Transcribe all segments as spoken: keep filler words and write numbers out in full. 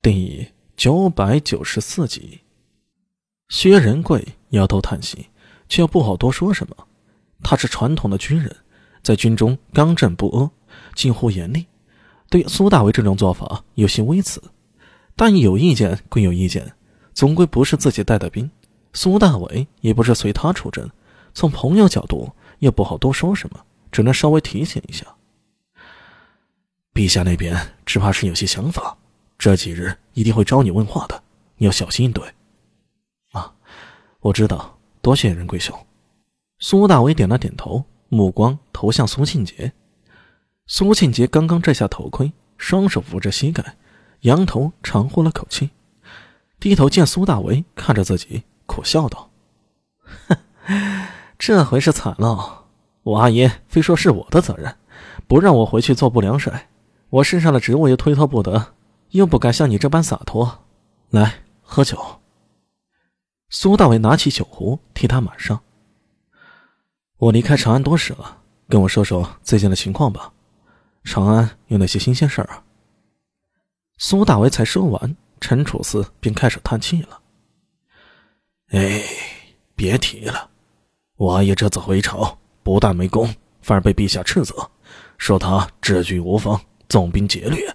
第九百九十四集。薛仁贵摇头叹息，却又不好多说什么。他是传统的军人，在军中刚正不阿，近乎严厉，对苏大为这种做法有些微词，但有意见归有意见，总归不是自己带的兵，苏大为也不是随他出征，从朋友角度又不好多说什么，只能稍微提醒一下。陛下那边只怕是有些想法，这几日一定会招你问话的，你要小心应对。啊，我知道，多谢仁贵兄。苏大为点了点头，目光投向苏庆杰。苏庆杰刚刚摘下头盔，双手扶着膝盖，仰头长呼了口气，低头见苏大为看着自己，苦笑道：这回是惨了，我阿爷非说是我的责任，不让我回去做不良帅，我身上的职务又推脱不得，又不敢像你这般洒脱。来，喝酒。苏大为拿起酒壶替他满上。我离开长安多时了，跟我说说最近的情况吧。长安有哪些新鲜事儿啊？苏大为才说完，陈楚四便开始叹气了。哎，别提了，我阿爷这次回朝，不但没功，反而被陛下斥责，说他治军无方，纵兵劫掠。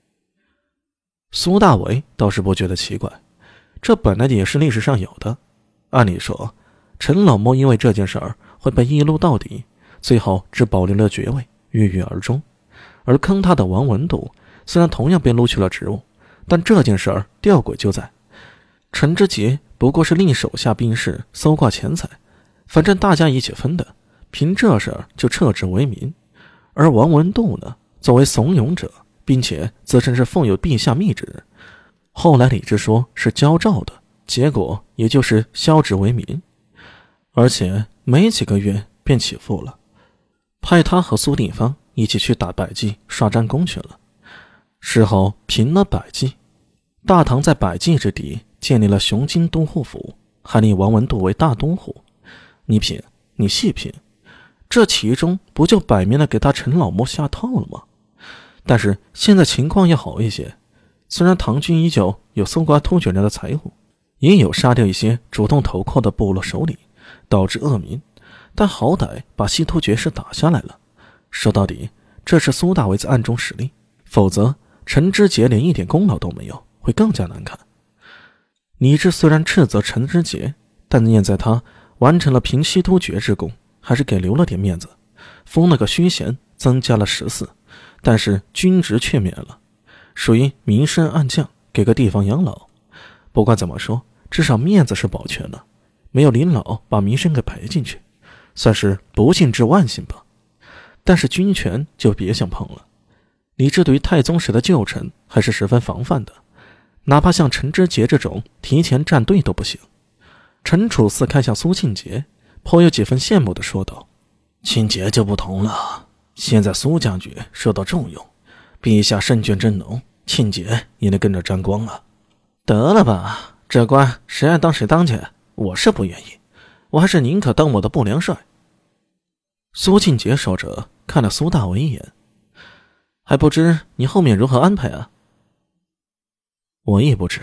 苏大为倒是不觉得奇怪，这本来也是历史上有的。按理说，陈老谋因为这件事儿会被一撸到底，最后只保留了爵位，郁郁而终。而坑他的王文度虽然同样被撸去了职务，但这件事儿吊诡就在陈知节不过是令手下兵士搜刮钱财，反正大家一起分的，凭这事儿就撤职为民。而王文度呢，作为怂恿者，并且自称是奉有陛下密旨，后来李治说是交诏的，结果也就是削职为民，而且没几个月便起复了，派他和苏定方一起去打百济刷战功去了。事后平了百济，大唐在百济之地建立了雄津都护府，还立王文度为大都护。你品，你细品，这其中不就摆明了给他陈老谋下套了吗？但是现在情况也好一些，虽然唐军依旧有搜刮突厥人的财物，也有杀掉一些主动投靠的部落首领，导致恶名，但好歹把西突厥氏打下来了。说到底，这是苏大为在暗中使力，否则陈知节连一点功劳都没有，会更加难看。李治虽然斥责陈知节，但念在他完成了平西突厥之功，还是给留了点面子，封了个虚衔，增加了十四，但是军职却免了，属于明升暗降，给个地方养老。不管怎么说，至少面子是保全了，没有临老把名声给赔进去，算是不幸之万幸吧。但是军权就别想碰了，李治对于太宗时的旧臣还是十分防范的，哪怕像陈知节这种提前站队都不行。陈楚四看向苏庆节，颇有几分羡慕地说道：庆节就不同了，现在苏将军受到重用，陛下圣眷真浓，庆节也能跟着沾光了。得了吧，这官谁爱当谁当去，我是不愿意，我还是宁可当我的不良帅。苏庆节说着看了苏大为一眼，还不知你后面如何安排啊？我也不知。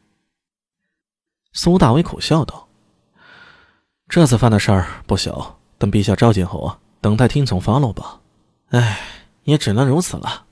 苏大为苦笑道：这次犯的事儿不小，等陛下召见后啊，等待听从发落吧。唉，也只能如此了。